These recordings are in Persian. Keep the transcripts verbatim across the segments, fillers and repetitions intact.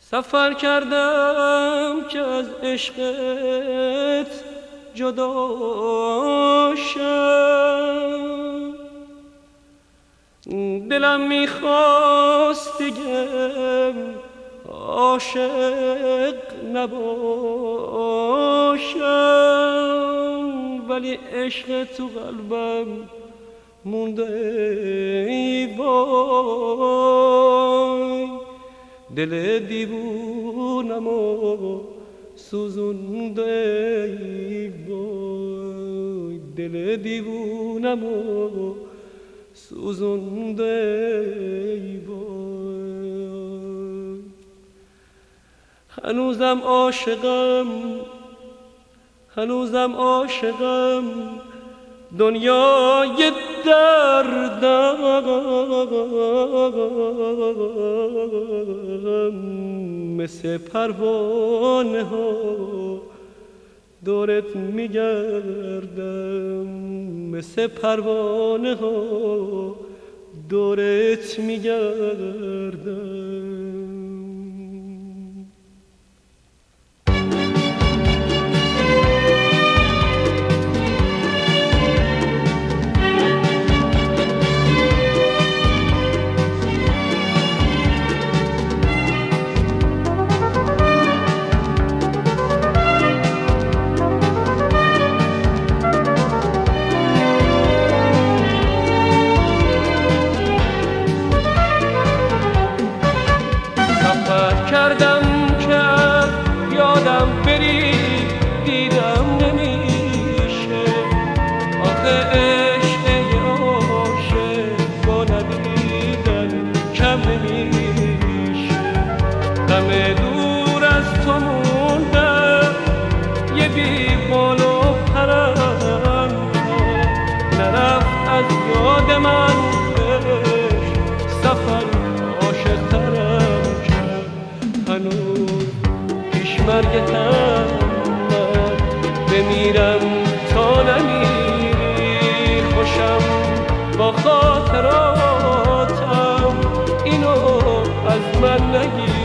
سفر کردم که از عشقت جدا شم، دلم میخواست بگم عاشق نباشم، ولی عشق تو قلبم مونده ای وای. دل دیوونم و سوزونده ای وای، دل دیوونم و سوزونده ای وای. هنوزم عاشقم، هنوزم عاشقم، دنیای دردم، مثل پروانه ها دورت میگردم، مثل پروانه ها دورت میگردم. مرگتم من بمیرم تا نمیری، خوشم با خاطراتم، اینو از من نگیری.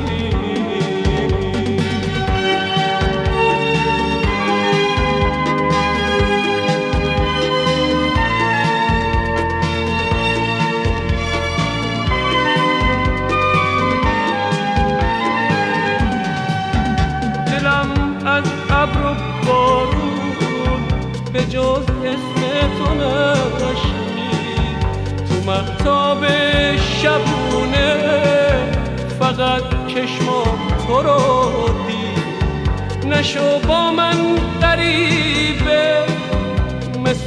به جز اسم تو نشنید تو مهتاب شبونه، فقط چشمام تو رو دید. نشو با من غریبه مثل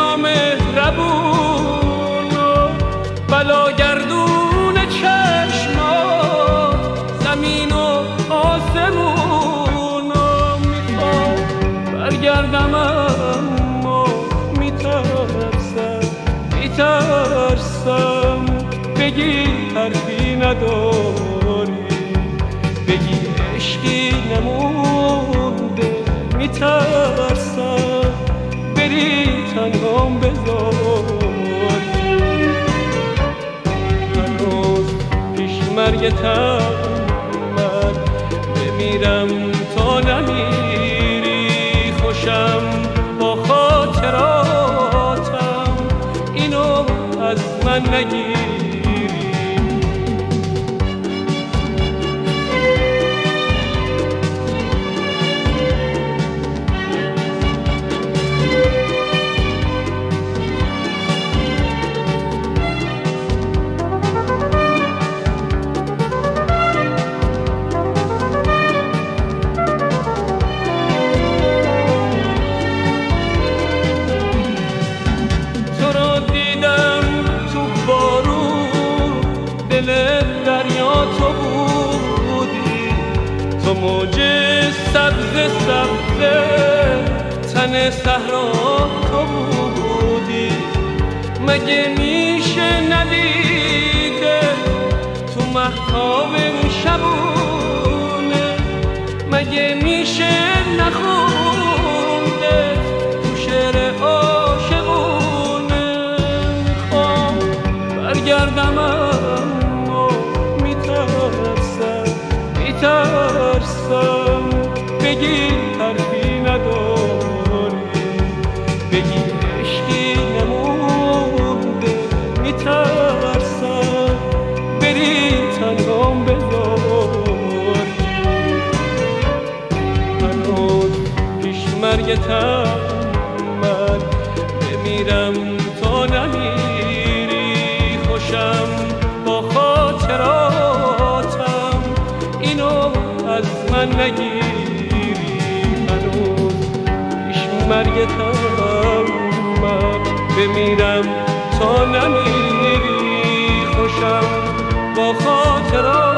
نامهربون، بلا گردون چشمات زمین و آسمون. میخوام برگردم اما میترسم، میترسم بگی حرفی نداری، بگی عشقی نمونده. میترسم بری تنهام بذاری، هنوز پیش مرگتم من بمیرم تا نمیری، خوشم با خاطراتم، اینو از من نگیری. موج سبز سبز تن صحرا تو بودی، مگه میشه ندیده تو مهتاب شبونه، مگه میشه نخونده تو شعر عاشقونه. میخوام برگردم اما میترسم، میترسم مرگتم من بمیرم تا نمیری خوشم با خاطراتم اینو از من نگیری هنوز پیش مرگتم من بمیرم تا نمیری خوشم با خاطراتم